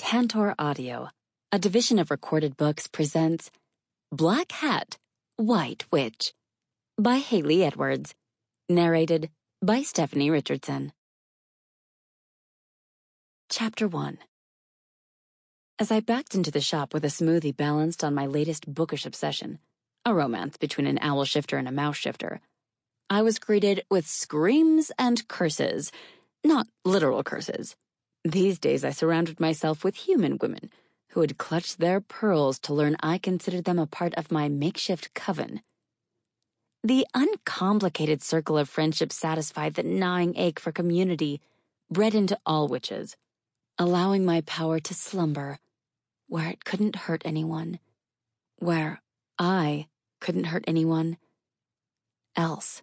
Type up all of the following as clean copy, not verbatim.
Cantor Audio, a division of Recorded Books, presents Black Hat, White Witch by Haley Edwards, narrated by Stephanie Richardson. Chapter 1. As I backed into the shop with a smoothie balanced on my latest bookish obsession, a romance between an owl shifter and a mouse shifter, I was greeted with screams and curses, not literal curses. These days I surrounded myself with human women who had clutched their pearls to learn I considered them a part of my makeshift coven. The uncomplicated circle of friendship satisfied the gnawing ache for community bred into all witches, allowing my power to slumber where it couldn't hurt anyone, where I couldn't hurt anyone else.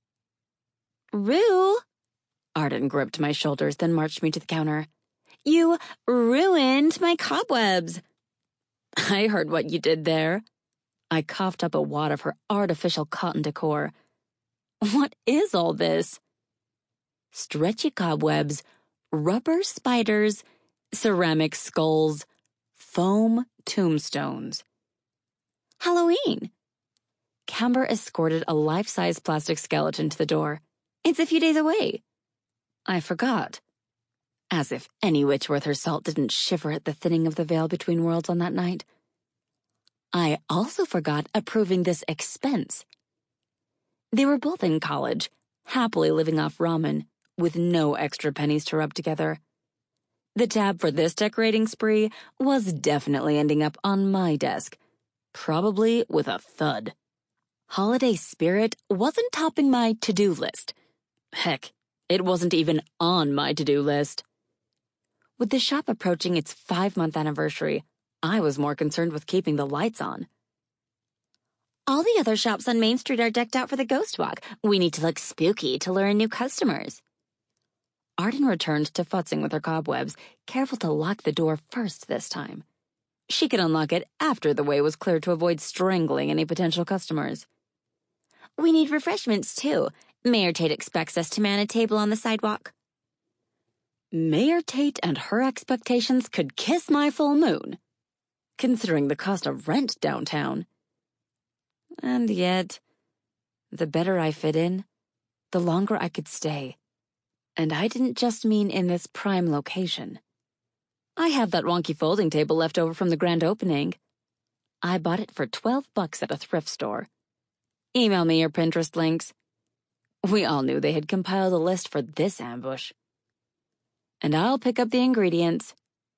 Rue! Arden gripped my shoulders, then marched me to the counter. You ruined my cobwebs. I heard what you did there. I coughed up a wad of her artificial cotton decor. What is all this? Stretchy cobwebs, rubber spiders, ceramic skulls, foam tombstones. Halloween. Camber escorted a life-size plastic skeleton to the door. It's a few days away. I forgot. As if any witch worth her salt didn't shiver at the thinning of the veil between worlds on that night. I also forgot approving this expense. They were both in college, happily living off ramen, with no extra pennies to rub together. The tab for this decorating spree was definitely ending up on my desk, probably with a thud. Holiday spirit wasn't topping my to-do list. Heck, it wasn't even on my to-do list. With the shop approaching its 5-month anniversary, I was more concerned with keeping the lights on. All the other shops on Main Street are decked out for the Ghost Walk. We need to look spooky to lure in new customers. Arden returned to futzing with her cobwebs, careful to lock the door first this time. She could unlock it after the way was clear to avoid strangling any potential customers. We need refreshments, too. Mayor Tate expects us to man a table on the sidewalk. Mayor Tate and her expectations could kiss my full moon, considering the cost of rent downtown. And yet, the better I fit in, the longer I could stay. And I didn't just mean in this prime location. I have that wonky folding table left over from the grand opening. I bought it for $12 at a thrift store. Email me your Pinterest links. We all knew they had compiled a list for this ambush. And I'll pick up the ingredients.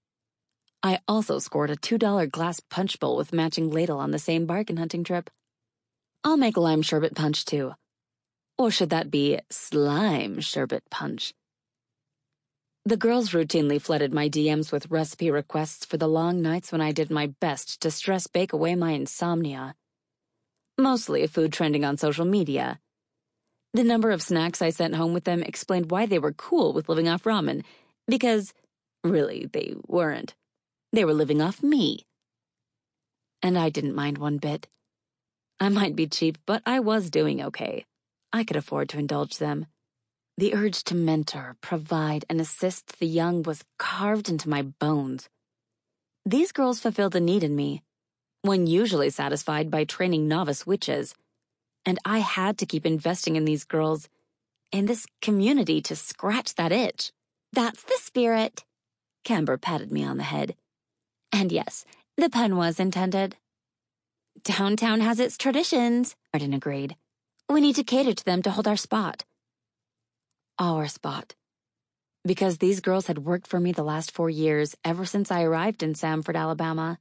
I also scored a $2 glass punch bowl with matching ladle on the same bargain hunting trip. I'll make lime sherbet punch, too. Or should that be slime sherbet punch? The girls routinely flooded my DMs with recipe requests for the long nights when I did my best to stress bake away my insomnia. Mostly food trending on social media. The number of snacks I sent home with them explained why they were cool with living off ramen, because, really, they weren't. They were living off me. And I didn't mind one bit. I might be cheap, but I was doing okay. I could afford to indulge them. The urge to mentor, provide, and assist the young was carved into my bones. These girls fulfilled a need in me, one usually satisfied by training novice witches. And I had to keep investing in these girls, in this community to scratch that itch. That's the spirit. Camber patted me on the head. And yes, the pun was intended. Downtown has its traditions, Arden agreed. We need to cater to them to hold our spot. Our spot. Because these girls had worked for me the last 4 years, ever since I arrived in Samford, Alabama.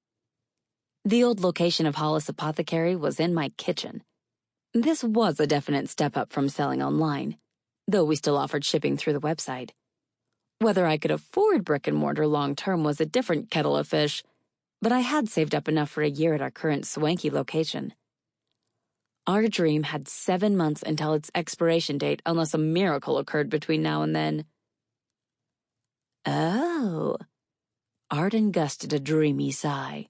The old location of Hollis Apothecary was in my kitchen. This was a definite step up from selling online, though we still offered shipping through the website. Whether I could afford brick and mortar long-term was a different kettle of fish, but I had saved up enough for a year at our current swanky location. Our dream had 7 months until its expiration date unless a miracle occurred between now and then. Oh. Arden gusted a dreamy sigh.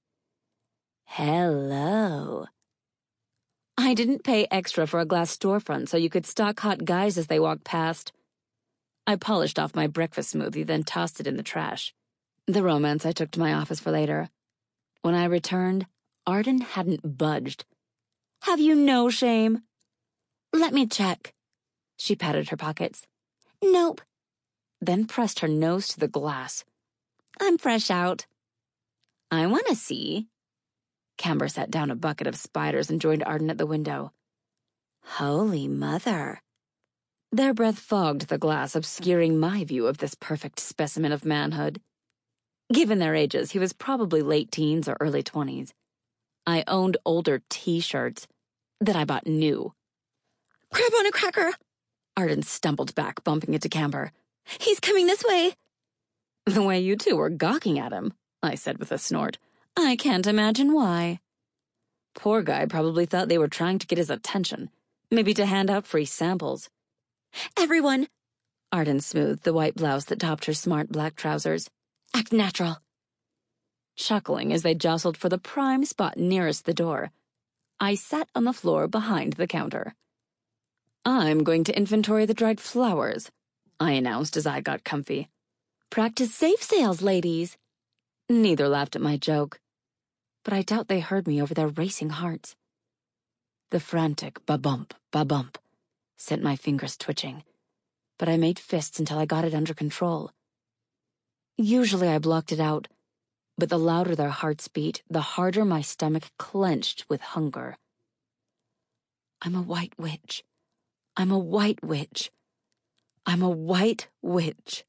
Hello. I didn't pay extra for a glass storefront so you could stalk hot guys as they walked past. I polished off my breakfast smoothie, then tossed it in the trash. The romance I took to my office for later. When I returned, Arden hadn't budged. "Have you no shame?" "Let me check." She patted her pockets. "Nope." Then pressed her nose to the glass. "I'm fresh out." "I want to see." Camber set down a bucket of spiders and joined Arden at the window. Holy mother. Their breath fogged the glass, obscuring my view of this perfect specimen of manhood. Given their ages, he was probably late teens or early 20s. I owned older T-shirts that I bought new. "Crab on a cracker!" Arden stumbled back, bumping into Camber. "He's coming this way!" "The way you two were gawking at him," I said with a snort. "I can't imagine why." Poor guy probably thought they were trying to get his attention, maybe to hand out free samples. "Everyone!" Arden smoothed the white blouse that topped her smart black trousers. "Act natural." Chuckling as they jostled for the prime spot nearest the door, I sat on the floor behind the counter. "I'm going to inventory the dried flowers," I announced as I got comfy. "Practice safe sales, ladies." Neither laughed at my joke, but I doubt they heard me over their racing hearts. The frantic ba-bump, ba-bump sent my fingers twitching, but I made fists until I got it under control. Usually I blocked it out, but the louder their hearts beat, the harder my stomach clenched with hunger. I'm a white witch. I'm a white witch. I'm a white witch.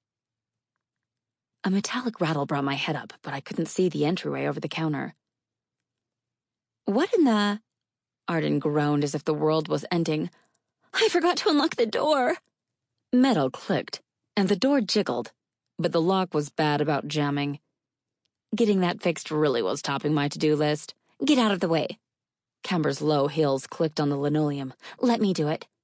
A metallic rattle brought my head up, but I couldn't see the entryway over the counter. "What in the—" Arden groaned as if the world was ending. "I forgot to unlock the door." Metal clicked, and the door jiggled, but the lock was bad about jamming. Getting that fixed really was topping my to-do list. "Get out of the way." Camber's low heels clicked on the linoleum. "Let me do it."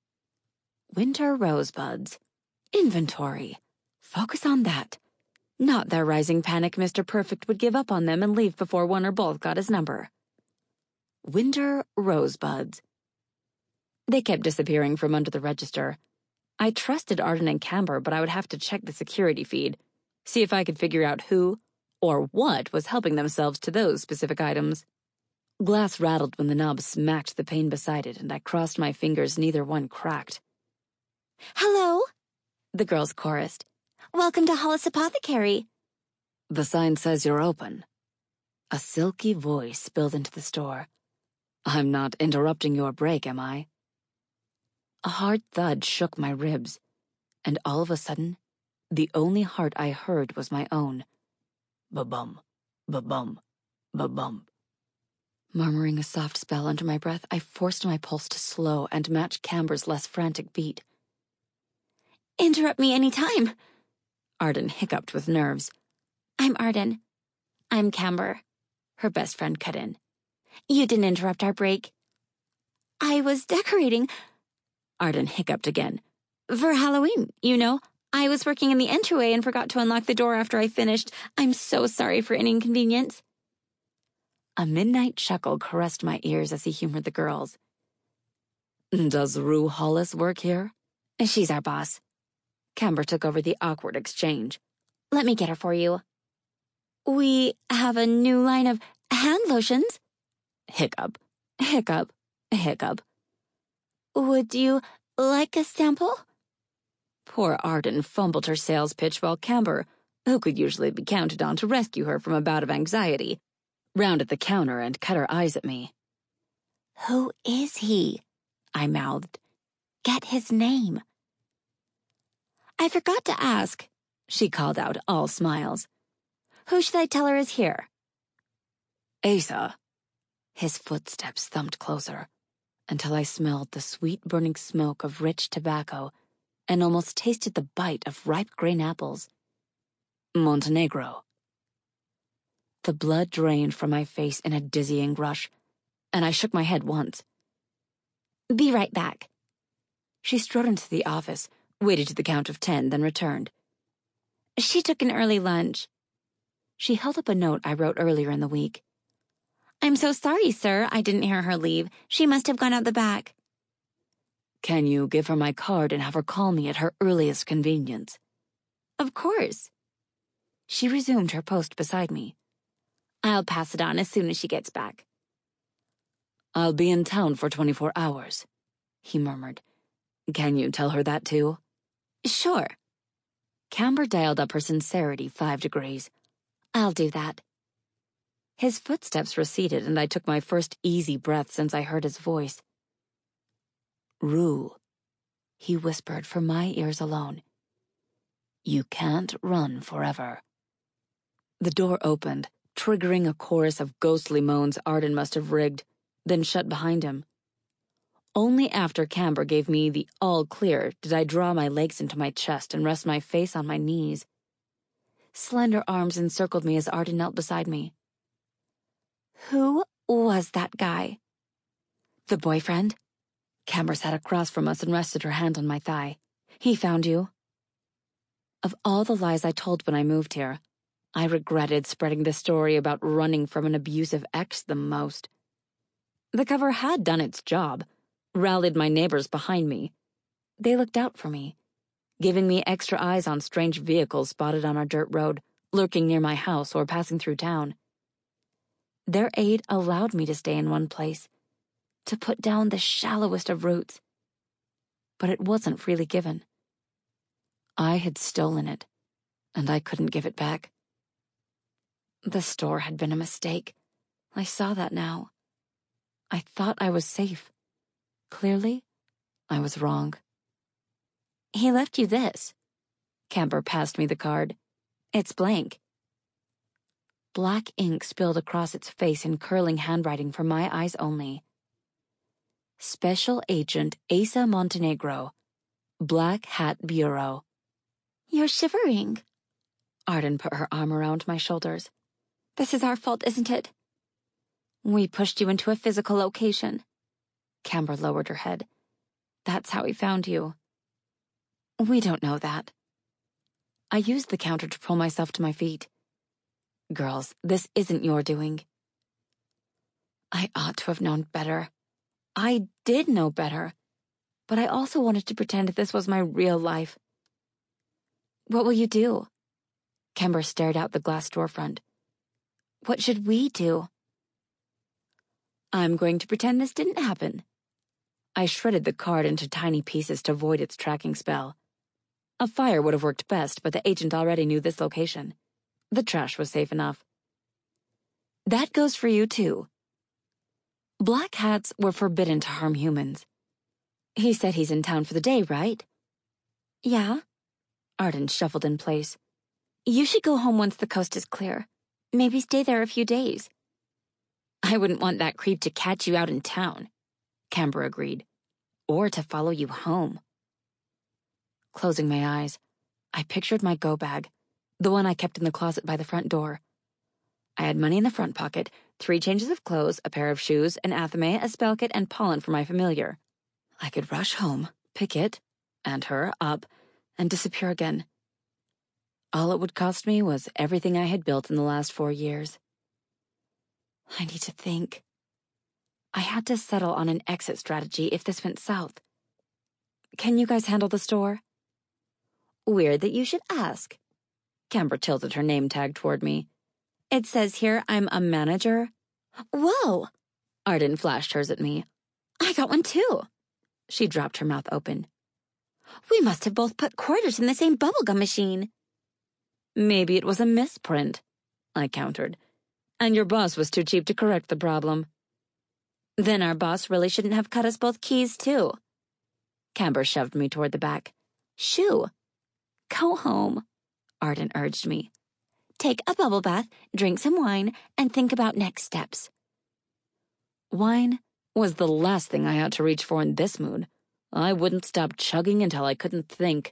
Winter rosebuds. Inventory. Focus on that. Not their rising panic Mr. Perfect would give up on them and leave before one or both got his number. Winter rosebuds. They kept disappearing from under the register. I trusted Arden and Camber, but I would have to check the security feed, see if I could figure out who or what was helping themselves to those specific items. Glass rattled when the knob smacked the pane beside it, and I crossed my fingers, neither one cracked. "Hello," the girls chorused. "Welcome to Hollis Apothecary." "The sign says you're open." A silky voice spilled into the store. "I'm not interrupting your break, am I?" A hard thud shook my ribs, and all of a sudden, the only heart I heard was my own. Ba-bum, ba-bum, ba-bum. Murmuring a soft spell under my breath, I forced my pulse to slow and match Camber's less frantic beat. "Interrupt me any time," Arden hiccuped with nerves. "I'm Arden." "I'm Camber," her best friend cut in. "You didn't interrupt our break." "I was decorating," Arden hiccuped again. "For Halloween, you know. I was working in the entryway and forgot to unlock the door after I finished. I'm so sorry for any inconvenience." A midnight chuckle caressed my ears as he humored the girls. "Does Rue Hollis work here?" "She's our boss." Camber took over the awkward exchange. "Let me get her for you." "We have a new line of hand lotions." Hiccup, hiccup, hiccup. "Would you like a sample?" Poor Arden fumbled her sales pitch while Camber, who could usually be counted on to rescue her from a bout of anxiety, rounded the counter and cut her eyes at me. "Who is he?" I mouthed. "Get his name." "I forgot to ask," she called out, all smiles. "Who should I tell her is here?" "Asa." His footsteps thumped closer, until I smelled the sweet burning smoke of rich tobacco and almost tasted the bite of ripe green apples. "Montenegro." The blood drained from my face in a dizzying rush, and I shook my head once. "Be right back." She strode into the office, waited to the count of 10, then returned. "She took an early lunch." She held up a note I wrote earlier in the week. "I'm so sorry, sir. I didn't hear her leave. She must have gone out the back." "Can you give her my card and have her call me at her earliest convenience?" "Of course." She resumed her post beside me. I'll pass it on as soon as she gets back. I'll be in town for 24 hours, he murmured. Can you tell her that too? Sure. Camber dialed up her sincerity 5 degrees. I'll do that. His footsteps receded, and I took my first easy breath since I heard his voice. Rue, he whispered for my ears alone. You can't run forever. The door opened, triggering a chorus of ghostly moans Arden must have rigged, then shut behind him. Only after Camber gave me the all clear did I draw my legs into my chest and rest my face on my knees. Slender arms encircled me as Arden knelt beside me. Who was that guy? The boyfriend? Camber sat across from us and rested her hand on my thigh. He found you. Of all the lies I told when I moved here, I regretted spreading the story about running from an abusive ex the most. The cover had done its job, rallied my neighbors behind me. They looked out for me, giving me extra eyes on strange vehicles spotted on our dirt road, lurking near my house or passing through town. Their aid allowed me to stay in one place, to put down the shallowest of roots. But it wasn't freely given. I had stolen it, and I couldn't give it back. The store had been a mistake. I saw that now. I thought I was safe. Clearly, I was wrong. He left you this. Camber passed me the card. It's blank. Black ink spilled across its face in curling handwriting for my eyes only. Special Agent Asa Montenegro, Black Hat Bureau. You're shivering. Arden put her arm around my shoulders. This is our fault, isn't it? We pushed you into a physical location. Camber lowered her head. That's how he found you. We don't know that. I used the counter to pull myself to my feet. Girls, this isn't your doing. I ought to have known better. I did know better, but I also wanted to pretend this was my real life. What will you do? Camber stared out the glass storefront. What should we do? I'm going to pretend this didn't happen. I shredded the card into tiny pieces to void its tracking spell. A fire would have worked best, but the agent already knew this location. The trash was safe enough. That goes for you, too. Black hats were forbidden to harm humans. He said he's in town for the day, right? Yeah. Arden shuffled in place. You should go home once the coast is clear. Maybe stay there a few days. I wouldn't want that creep to catch you out in town, Camber agreed. Or to follow you home. Closing my eyes, I pictured my go bag, the one I kept in the closet by the front door. I had money in the front pocket, 3 changes of clothes, a pair of shoes, an athame, a spell kit, and pollen for my familiar. I could rush home, pick it, and her, up, and disappear again. All it would cost me was everything I had built in the last 4 years. I need to think. I had to settle on an exit strategy if this went south. Can you guys handle the store? Weird that you should ask. Camber tilted her name tag toward me. It says here I'm a manager. Whoa! Arden flashed hers at me. I got one too. She dropped her mouth open. We must have both put quarters in the same bubblegum machine. Maybe it was a misprint, I countered. And your boss was too cheap to correct the problem. Then our boss really shouldn't have cut us both keys too. Camber shoved me toward the back. Shoo! Go home, Arden urged me. Take a bubble bath, drink some wine, and think about next steps. Wine was the last thing I had to reach for in this mood. I wouldn't stop chugging until I couldn't think.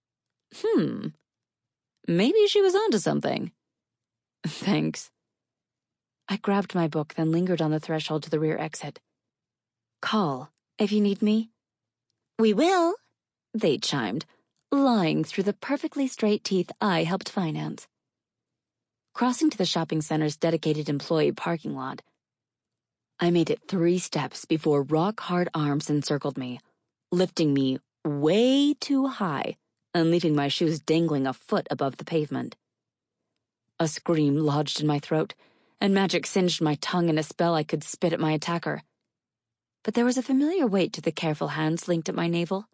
Maybe she was onto something. Thanks. I grabbed my book, then lingered on the threshold to the rear exit. Call, if you need me. We will, they chimed, lying through the perfectly straight teeth I helped finance. Crossing to the shopping center's dedicated employee parking lot, I made it 3 steps before rock-hard arms encircled me, lifting me way too high and leaving my shoes dangling a foot above the pavement. A scream lodged in my throat, and magic singed my tongue in a spell I could spit at my attacker. But there was a familiar weight to the careful hands linked at my navel.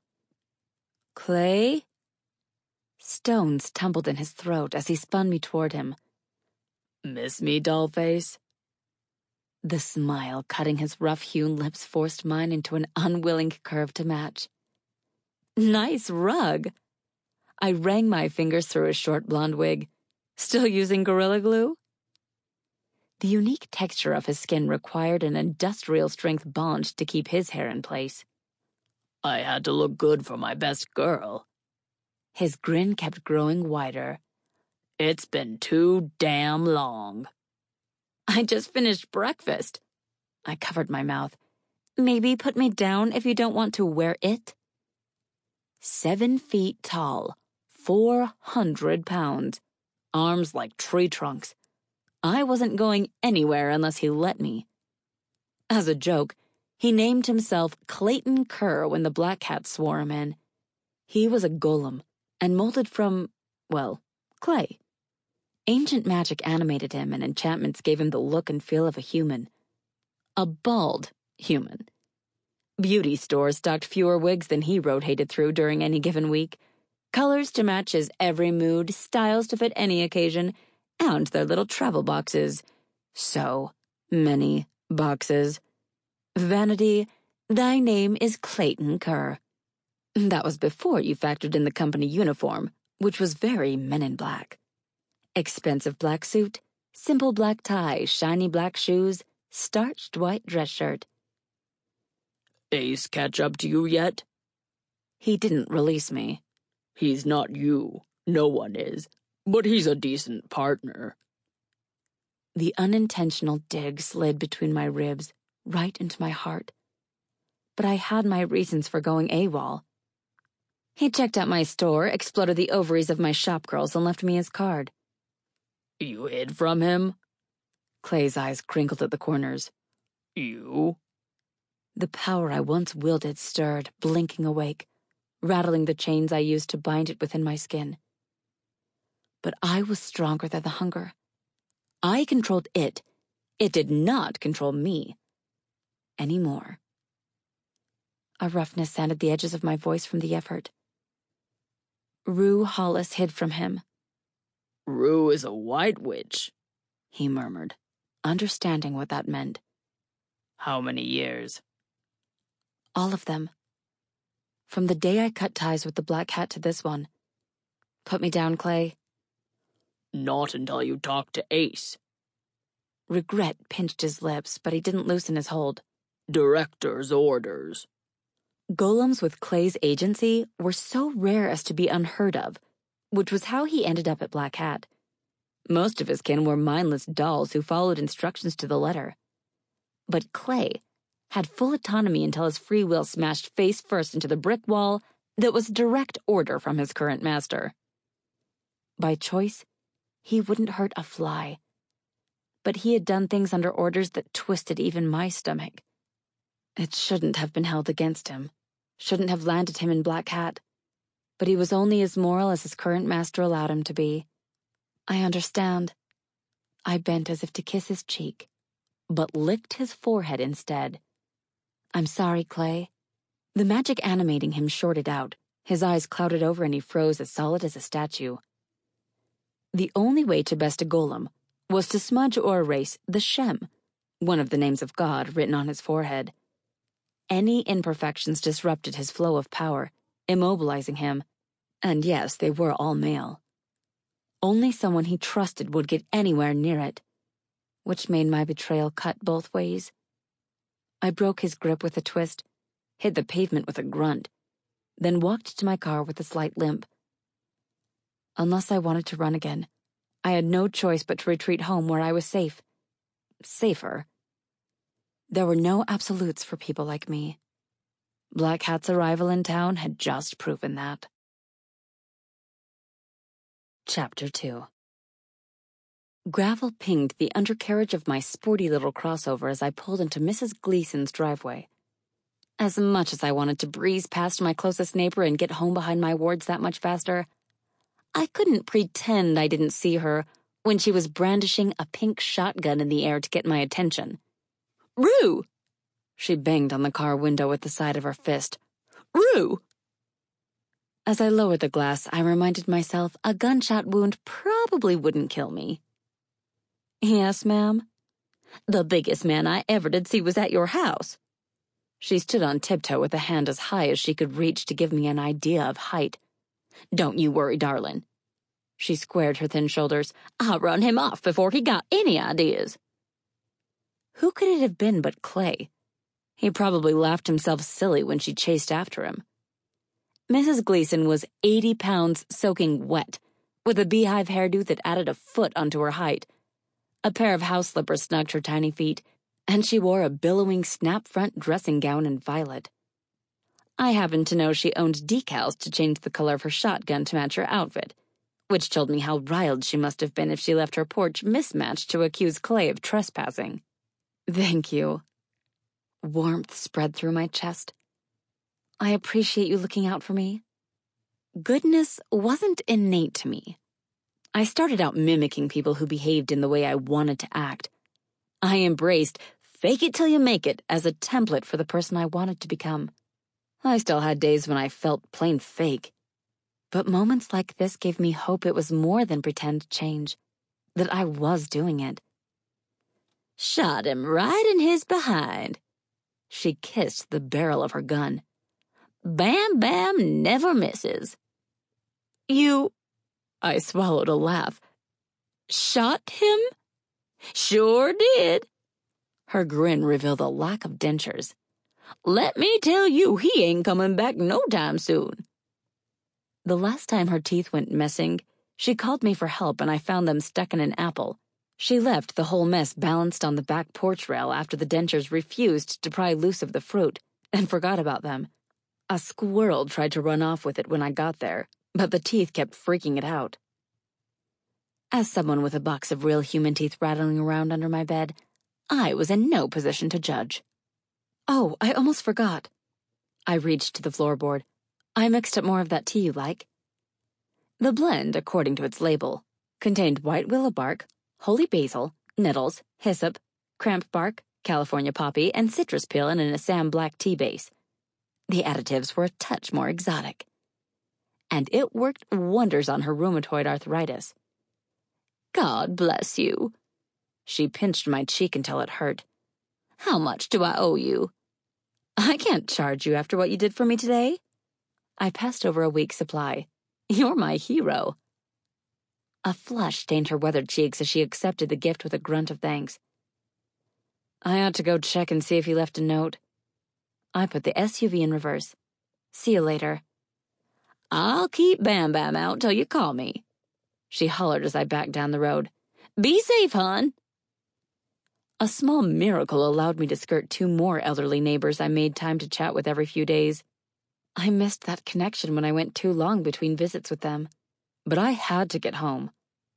"Clay?" Stones tumbled in his throat as he spun me toward him. "Miss me, dollface?" The smile cutting his rough-hewn lips forced mine into an unwilling curve to match. "Nice rug!" I rang my fingers through his short blonde wig. "Still using Gorilla Glue?" The unique texture of his skin required an industrial-strength bond to keep his hair in place. "I had to look good for my best girl." His grin kept growing wider. "It's been too damn long." "I just finished breakfast." I covered my mouth. "Maybe put me down if you don't want to wear it." 7 feet tall, 400 pounds, arms like tree trunks. I wasn't going anywhere unless he let me. As a joke, he named himself Clayton Kerr when the Black Cats swore him in. He was a golem, and molded from, well, clay. Ancient magic animated him, and enchantments gave him the look and feel of a human. A bald human. Beauty stores stocked fewer wigs than he rotated through during any given week. Colors to match his every mood, styles to fit any occasion, and their little travel boxes. So many boxes. "Vanity, thy name is Clayton Kerr." That was before you factored in the company uniform, which was very Men in Black. Expensive black suit, simple black tie, shiny black shoes, starched white dress shirt. "Ace catch up to you yet?" He didn't release me. "He's not you. No one is. But he's a decent partner." The unintentional dig slid between my ribs, right into my heart. But I had my reasons for going AWOL. He checked out my store, exploded the ovaries of my shopgirls, and left me his card. "You hid from him?" Clay's eyes crinkled at the corners. "You?" The power I once wielded stirred, blinking awake, rattling the chains I used to bind it within my skin. But I was stronger than the hunger. I controlled it. It did not control me. Anymore. A roughness sanded the edges of my voice from the effort. Rue Hollis hid from him. "Rue is a white witch," he murmured, understanding what that meant. "How many years?" "All of them. From the day I cut ties with the Black Cat to this one. Put me down, Clay." "Not until you talk to Ace." Regret pinched his lips, but he didn't loosen his hold. "Director's orders." Golems with Clay's agency were so rare as to be unheard of, which was how he ended up at Black Hat. Most of his kin were mindless dolls who followed instructions to the letter. But Clay had full autonomy until his free will smashed face first into the brick wall that was direct order from his current master. By choice, he wouldn't hurt a fly. But he had done things under orders that twisted even my stomach. It shouldn't have been held against him, shouldn't have landed him in Black Hat. But he was only as moral as his current master allowed him to be. I understand. I bent as if to kiss his cheek, but licked his forehead instead. I'm sorry, Clay. The magic animating him shorted out. His eyes clouded over and he froze as solid as a statue. The only way to best a golem was to smudge or erase the Shem, one of the names of God written on his forehead. Any imperfections disrupted his flow of power, immobilizing him, and yes, they were all male. Only someone he trusted would get anywhere near it, which made my betrayal cut both ways. I broke his grip with a twist, hit the pavement with a grunt, then walked to my car with a slight limp. Unless I wanted to run again, I had no choice but to retreat home where I was safe. Safer. There were no absolutes for people like me. Black Hat's arrival in town had just proven that. Chapter 2. Gravel pinged the undercarriage of my sporty little crossover as I pulled into Mrs. Gleason's driveway. As much as I wanted to breeze past my closest neighbor and get home behind my wards that much faster, I couldn't pretend I didn't see her when she was brandishing a pink shotgun in the air to get my attention. "Rue!" She banged on the car window with the side of her fist. "Rue!" As I lowered the glass, I reminded myself a gunshot wound probably wouldn't kill me. "Yes, ma'am?" "The biggest man I ever did see was at your house." She stood on tiptoe with a hand as high as she could reach to give me an idea of height. "Don't you worry, darling." She squared her thin shoulders. "I run him off before he got any ideas." Who could it have been but Clay? He probably laughed himself silly when she chased after him. Mrs. Gleason was 80 pounds soaking wet, with a beehive hairdo that added a foot onto her height. A pair of house slippers snugged her tiny feet, and she wore a billowing snap-front dressing gown in violet. I happened to know she owned decals to change the color of her shotgun to match her outfit, which told me how riled she must have been if she left her porch mismatched to accuse Clay of trespassing. "Thank you." Warmth spread through my chest. "I appreciate you looking out for me." Goodness wasn't innate to me. I started out mimicking people who behaved in the way I wanted to act. I embraced fake it till you make it as a template for the person I wanted to become. I still had days when I felt plain fake. But moments like this gave me hope it was more than pretend change, that I was doing it. "Shot him right in his behind." She kissed the barrel of her gun. "Bam Bam never misses." "You—" I swallowed a laugh. "Shot him?" "Sure did." Her grin revealed a lack of dentures. "Let me tell you, he ain't coming back no time soon." The last time her teeth went missing, she called me for help and I found them stuck in an apple. She left the whole mess balanced on the back porch rail after the dentures refused to pry loose of the fruit, and forgot about them. A squirrel tried to run off with it when I got there, but the teeth kept freaking it out. As someone with a box of real human teeth rattling around under my bed, I was in no position to judge. "Oh, I almost forgot." I reached to the floorboard. "I mixed up more of that tea you like." The blend, according to its label, contained white willow bark, holy basil, nettles, hyssop, cramp bark, California poppy, and citrus peel in an Assam black tea base. The additives were a touch more exotic. And it worked wonders on her rheumatoid arthritis. "God bless you." She pinched my cheek until it hurt. "How much do I owe you?" "I can't charge you after what you did for me today." I passed over a week's supply. "You're my hero." A flush stained her weathered cheeks as she accepted the gift with a grunt of thanks. "I ought to go check and see if he left a note." I put the SUV in reverse. "See you later." "I'll keep Bam Bam out till you call me," she hollered as I backed down the road. "Be safe, hon." A small miracle allowed me to skirt two more elderly neighbors I made time to chat with every few days. I missed that connection when I went too long between visits with them, but I had to get home.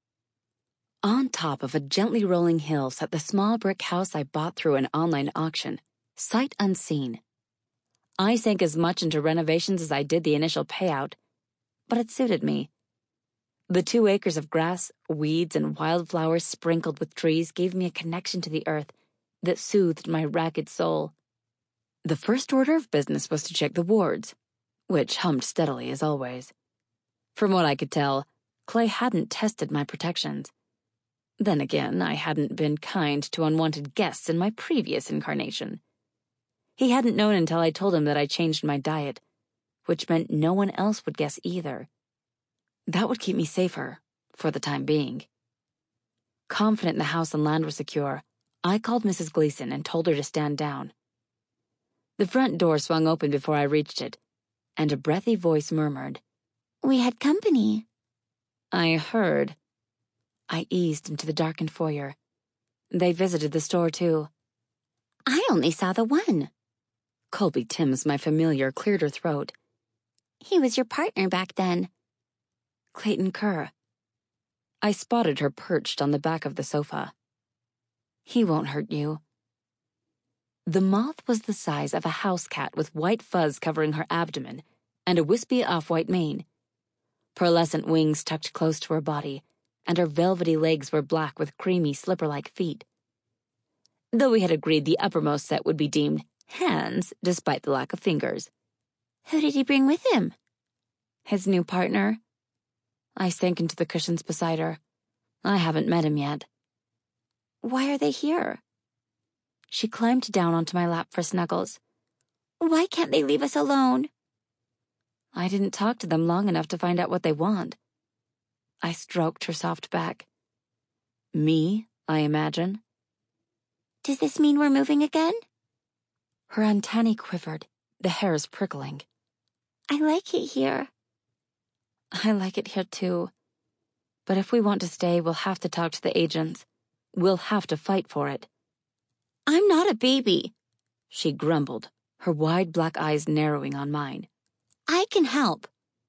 On top of a gently rolling hill sat the small brick house I bought through an online auction, sight unseen. I sank as much into renovations as I did the initial payout, but it suited me. The 2 acres of grass, weeds, and wildflowers sprinkled with trees gave me a connection to the earth that soothed my ragged soul. The first order of business was to check the wards, which hummed steadily as always. From what I could tell, Clay hadn't tested my protections. Then again, I hadn't been kind to unwanted guests in my previous incarnation. He hadn't known until I told him that I changed my diet, which meant no one else would guess either. That would keep me safer, for the time being. Confident the house and land were secure, I called Mrs. Gleason and told her to stand down. The front door swung open before I reached it, and a breathy voice murmured, "We had company." I heard. I eased into the darkened foyer. They visited the store, too. "I only saw the one." Colby Timms, my familiar, cleared her throat. "He was your partner back then." "Clayton Kerr." I spotted her perched on the back of the sofa. "He won't hurt you." The moth was the size of a house cat with white fuzz covering her abdomen and a wispy off-white mane. Pearlescent wings tucked close to her body, and her velvety legs were black with creamy slipper-like feet. Though we had agreed the uppermost set would be deemed hands despite the lack of fingers. Who did he bring with him? His new partner. I sank into the cushions beside her. I haven't met him yet. Why are they here? She climbed down onto my lap for snuggles. Why can't they leave us alone? I didn't talk to them long enough to find out what they want. I stroked her soft back. Me, I imagine. Does this mean we're moving again? Her antennae quivered, the hairs prickling. I like it here. I like it here too. But if we want to stay, we'll have to talk to the agents. We'll have to fight for it. I'm not a baby, she grumbled, her wide black eyes narrowing on mine. I can help.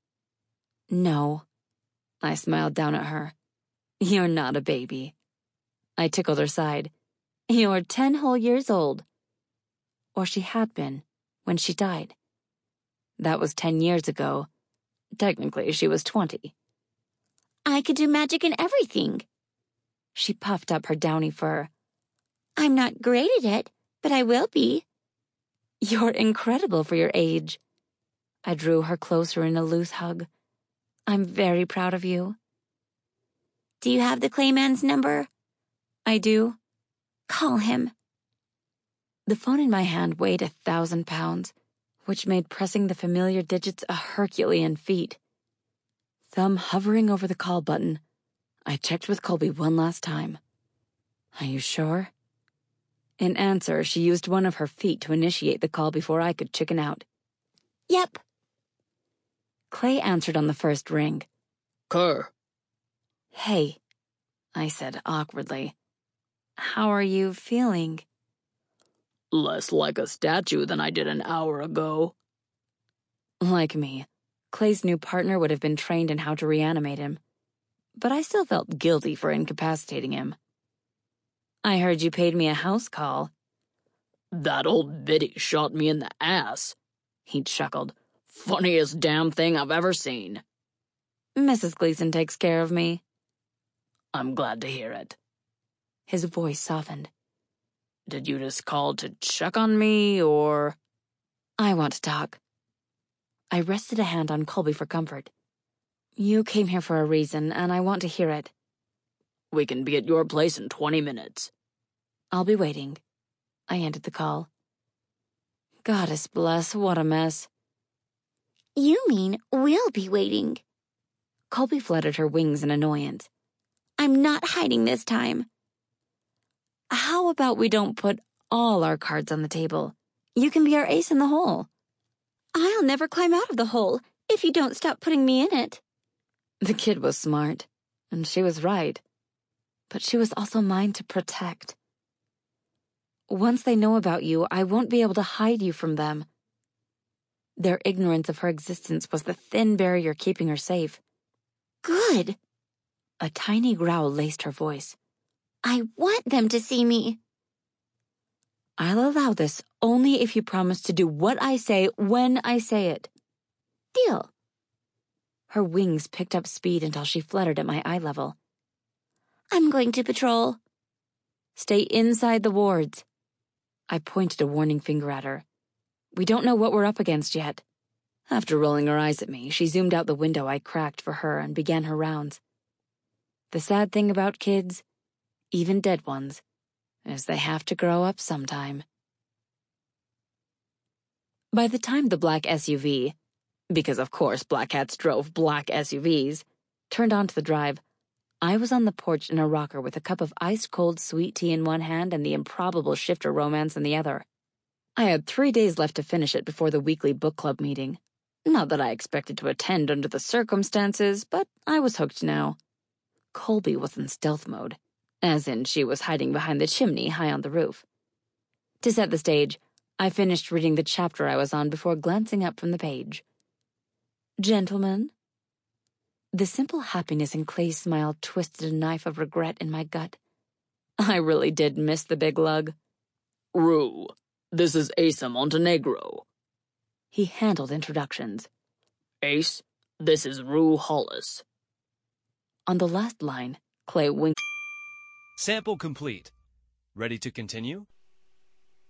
No. I smiled down at her. You're not a baby. I tickled her side. You're 10 whole years old. Or she had been, when she died. That was 10 years ago. Technically, she was 20. I could do magic and everything. She puffed up her downy fur. I'm not great at it, but I will be. You're incredible for your age. I drew her closer in a loose hug. I'm very proud of you. Do you have the Clayman's number? I do. Call him. The phone in my hand weighed 1,000 pounds, which made pressing the familiar digits a Herculean feat. Thumb hovering over the call button, I checked with Colby one last time. Are you sure? In answer, she used one of her feet to initiate the call before I could chicken out. Yep. Clay answered on the first ring. Kerr. Hey, I said awkwardly. How are you feeling? Less like a statue than I did an hour ago. Like me, Clay's new partner would have been trained in how to reanimate him. But I still felt guilty for incapacitating him. I heard you paid me a house call. That old biddy shot me in the ass, he chuckled. Funniest damn thing I've ever seen. Mrs. Gleason takes care of me. I'm glad to hear it. His voice softened. Did you just call to check on me, or? I want to talk. I rested a hand on Colby for comfort. You came here for a reason, and I want to hear it. We can be at your place in 20 minutes. I'll be waiting. I ended the call. Goddess bless, what a mess. You mean we'll be waiting? Colby fluttered her wings in annoyance. I'm not hiding this time. How about we don't put all our cards on the table? You can be our ace in the hole. I'll never climb out of the hole if you don't stop putting me in it. The kid was smart, and she was right. But she was also mine to protect. Once they know about you, I won't be able to hide you from them. Their ignorance of her existence was the thin barrier keeping her safe. Good. A tiny growl laced her voice. I want them to see me. I'll allow this only if you promise to do what I say when I say it. Deal. Her wings picked up speed until she fluttered at my eye level. I'm going to patrol. Stay inside the wards. I pointed a warning finger at her. We don't know what we're up against yet. After rolling her eyes at me, she zoomed out the window I cracked for her and began her rounds. The sad thing about kids, even dead ones, is they have to grow up sometime. By the time the black SUV, because of course black cats drove black SUVs, turned onto the drive, I was on the porch in a rocker with a cup of ice-cold sweet tea in one hand and the improbable Shifter romance in the other. I had 3 days left to finish it before the weekly book club meeting. Not that I expected to attend under the circumstances, but I was hooked now. Colby was in stealth mode, as in she was hiding behind the chimney high on the roof. To set the stage, I finished reading the chapter I was on before glancing up from the page. Gentlemen? The simple happiness in Clay's smile twisted a knife of regret in my gut. I really did miss the big lug. Rue, this is Asa Montenegro. He handled introductions. Ace, this is Rue Hollis. On the last line, Clay winked. Sample complete. Ready to continue?